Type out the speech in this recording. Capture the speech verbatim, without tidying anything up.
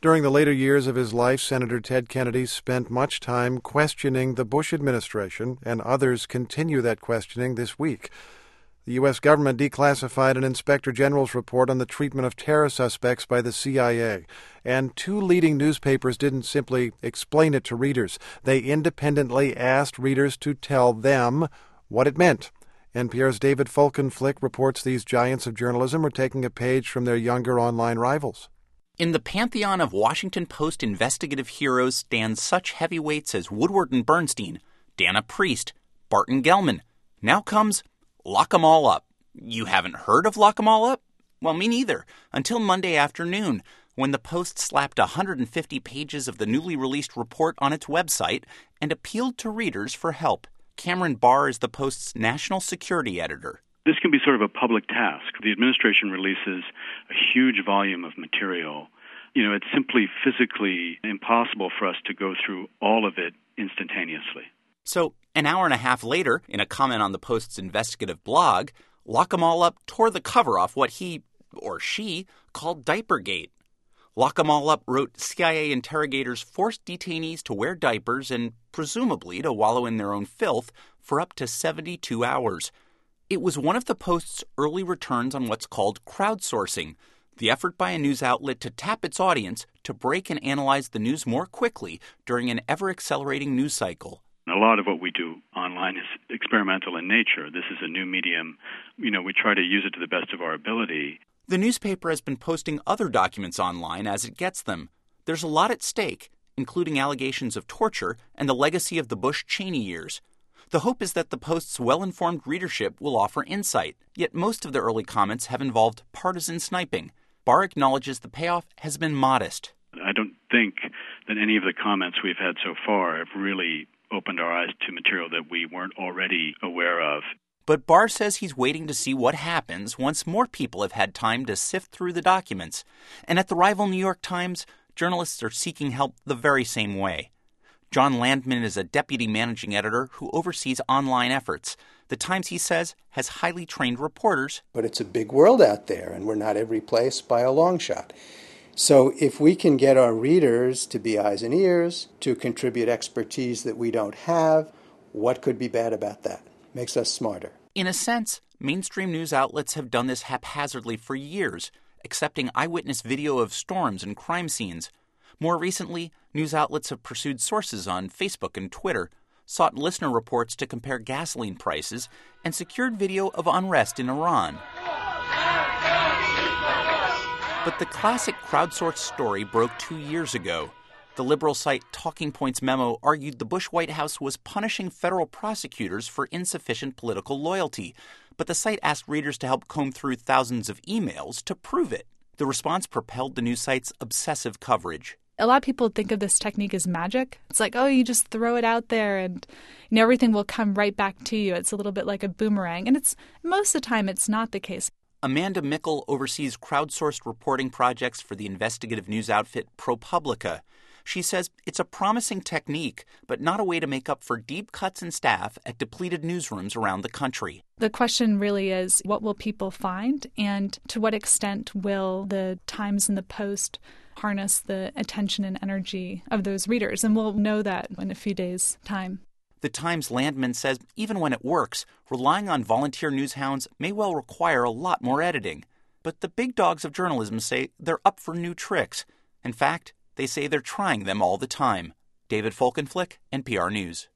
During the later years of his life, Senator Ted Kennedy spent much time questioning the Bush administration, and others continue that questioning this week. The U S government declassified an Inspector General's report on the treatment of terror suspects by the C I A, and two leading newspapers didn't simply explain it to readers. They independently asked readers to tell them what it meant. N P R's David Folkenflik reports these giants of journalism are taking a page from their younger online rivals. In the pantheon of Washington Post investigative heroes stand such heavyweights as Woodward and Bernstein, Dana Priest, Barton Gellman. Now comes Lock 'em All Up. You haven't heard of Lock 'em All Up? Well, me neither, until Monday afternoon, when the Post slapped one hundred fifty pages of the newly released report on its website and appealed to readers for help. Cameron Barr is the Post's national security editor. This can be sort of a public task. The administration releases a huge volume of material. You know, it's simply physically impossible for us to go through all of it instantaneously. So, an hour and a half later, in a comment on the Post's investigative blog, Lock 'em All Up tore the cover off what he, or she, called Diapergate. Lock 'em All Up wrote C I A interrogators forced detainees to wear diapers and, presumably, to wallow in their own filth for up to seventy-two hours. It was one of the Post's early returns on what's called crowdsourcing, the effort by a news outlet to tap its audience to break and analyze the news more quickly during an ever-accelerating news cycle. A lot of what we do online is experimental in nature. This is a new medium. You know, we try to use it to the best of our ability. The newspaper has been posting other documents online as it gets them. There's a lot at stake, including allegations of torture and the legacy of the Bush-Cheney years. The hope is that the Post's well-informed readership will offer insight, yet most of the early comments have involved partisan sniping. Barr acknowledges the payoff has been modest. I don't think that any of the comments we've had so far have really opened our eyes to material that we weren't already aware of. But Barr says he's waiting to see what happens once more people have had time to sift through the documents. And at the rival New York Times, journalists are seeking help the very same way. John Landman is a deputy managing editor who oversees online efforts. The Times, he says, has highly trained reporters. But it's a big world out there, and we're not every place by a long shot. So if we can get our readers to be eyes and ears, to contribute expertise that we don't have, what could be bad about that? Makes us smarter. In a sense, mainstream news outlets have done this haphazardly for years, accepting eyewitness video of storms and crime scenes. More recently, news outlets have pursued sources on Facebook and Twitter, sought listener reports to compare gasoline prices, and secured video of unrest in Iran. But the classic crowdsourced story broke two years ago. The liberal site Talking Points Memo argued the Bush White House was punishing federal prosecutors for insufficient political loyalty, but the site asked readers to help comb through thousands of emails to prove it. The response propelled the news site's obsessive coverage. A lot of people think of this technique as magic. It's like, oh, you just throw it out there and you know, everything will come right back to you. It's a little bit like a boomerang. And it's most of the time it's not the case. Amanda Mickle oversees crowdsourced reporting projects for the investigative news outfit ProPublica. She says it's a promising technique, but not a way to make up for deep cuts in staff at depleted newsrooms around the country. The question really is, what will people find? And to what extent will the Times and the Post harness the attention and energy of those readers? And we'll know that in a few days' time. The Times Landman says even when it works, relying on volunteer newshounds may well require a lot more editing. But the big dogs of journalism say they're up for new tricks. In fact, they say they're trying them all the time. David Folkenflik, N P R News.